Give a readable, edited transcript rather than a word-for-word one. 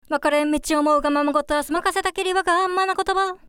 分かれ道思うがままごと明日任せたきりわがまな言葉。